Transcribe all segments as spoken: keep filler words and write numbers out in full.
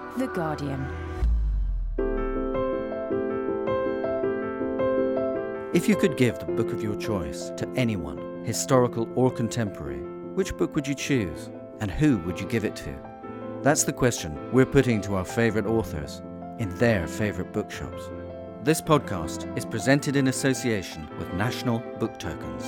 The Guardian. If you could give the book of your choice to anyone, historical or contemporary, which book would you choose? And who would you give it to? That's the question we're putting to our favourite authors in their favourite bookshops. This podcast is presented in association with National Book Tokens.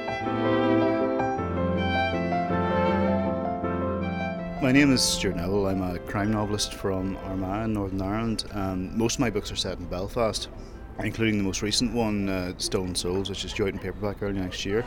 My name is Stuart Neville. I'm a crime novelist from Armagh in Northern Ireland. Um, most of my books are set in Belfast, including the most recent one, uh, Stolen Souls, which is due out in paperback early next year.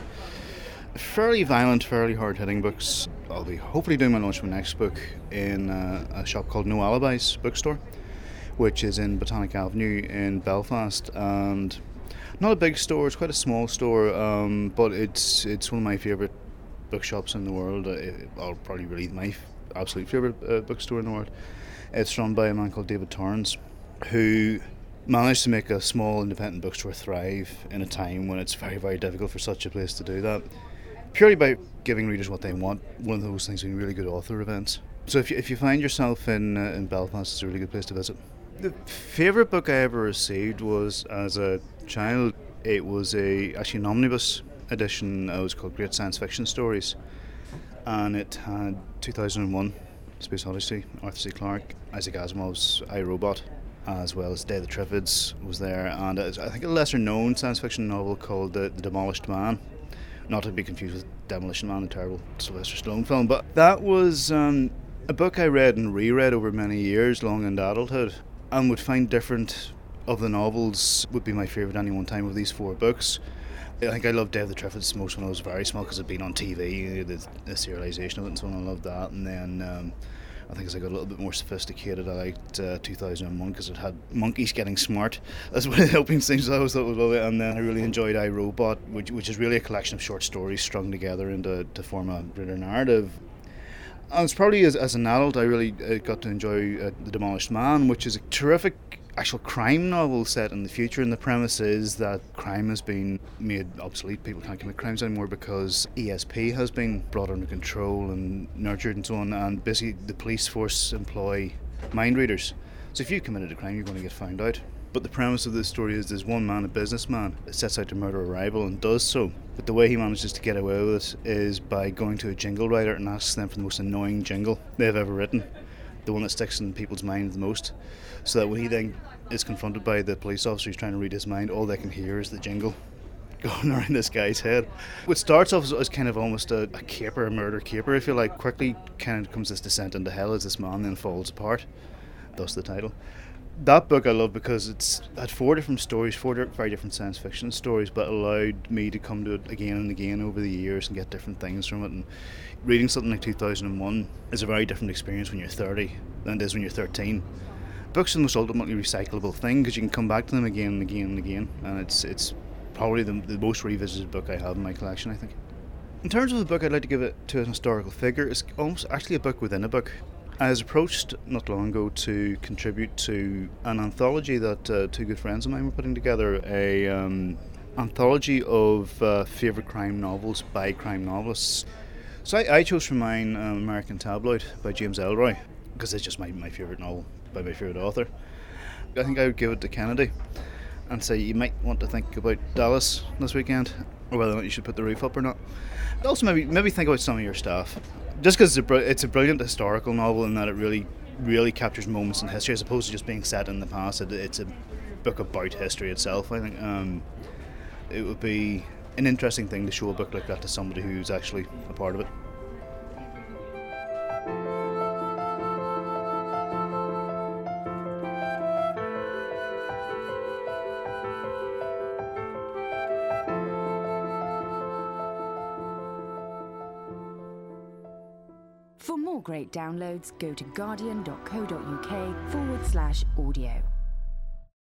Fairly violent, fairly hard-hitting books. I'll be hopefully doing my launch of my next book in uh, a shop called No Alibis bookstore, which is in Botanic Avenue in Belfast. And not a big store, it's quite a small store, um, but it's it's one of my favourite bookshops in the world. It, I'll probably really my f- absolute favourite uh, bookstore in the world. It's run by a man called David Torrance, who managed to make a small independent bookstore thrive in a time when it's very, very difficult for such a place to do that, purely by giving readers what they want. One of those things being really good author events. So if you, if you find yourself in uh, in Belfast, it's a really good place to visit. The favourite book I ever received was, as a child, it was a actually an omnibus edition. It was called Great Science Fiction Stories, and it had two thousand one, Space Odyssey, Arthur C. Clarke, Isaac Asimov's I, Robot, as well as Day of the Triffids was there, and I think a lesser known science fiction novel called The, the Demolished Man, not to be confused with Demolition Man, a terrible Sylvester Stallone film. But that was um, a book I read and reread over many years, long into adulthood, and would find different of the novels would be my favourite any one time of these four books. I think I loved Day of the Triffids most when I was very small because it'd been on T V, the, the serialisation of it and so on. I loved that. And then um, I think as I got a little bit more sophisticated, I liked uh, two thousand one because it had monkeys getting smart. That's what the opening seems. I always thought was lovely. And then I really enjoyed I, Robot, which which is really a collection of short stories strung together into to form a greater narrative. And it's probably as, as an adult I really uh, got to enjoy uh, The Demolished Man, which is a terrific actual crime novel set in the future, and the premise is that crime has been made obsolete. People can't commit crimes anymore because E S P has been brought under control and nurtured and so on, and basically the police force employ mind readers. So if you've committed a crime, you're going to get found out. But the premise of this story is there's one man, a businessman, that sets out to murder a rival and does so. But the way he manages to get away with it is by going to a jingle writer and asks them for the most annoying jingle they've ever written, the one that sticks in people's minds the most, so that when he then is confronted by the police officer who's trying to read his mind, all they can hear is the jingle going around this guy's head. What starts off as, as kind of almost a, a caper, a murder caper, if you like, quickly kind of comes this descent into hell as this man then falls apart, thus the title. That book I love because it's had four different stories, four very different science fiction stories, but allowed me to come to it again and again over the years and get different things from it. And reading something like two thousand one is a very different experience when you're thirty than it is when you're thirteen. Books are the most ultimately recyclable thing because you can come back to them again and again and again, and it's it's probably the, the most revisited book I have in my collection, I think. In terms of the book I'd like to give it to a historical figure, it's almost actually a book within a book. I was approached not long ago to contribute to an anthology that uh, two good friends of mine were putting together, a um, anthology of uh, favourite crime novels by crime novelists. So I, I chose for mine um, American Tabloid by James Ellroy, because it's just my, my favourite novel by my favourite author. I think I would give it to Kennedy and say you might want to think about Dallas this weekend, or whether or not you should put the roof up or not. Also maybe maybe think about some of your staff. Just because it's, it's a brilliant historical novel in that it really, really captures moments in history as opposed to just being set in the past. It, it's a book about history itself, I think. Um, it would be an interesting thing to show a book like that to somebody who's actually a part of it. For more great downloads, go to guardian.co.uk forward slash audio.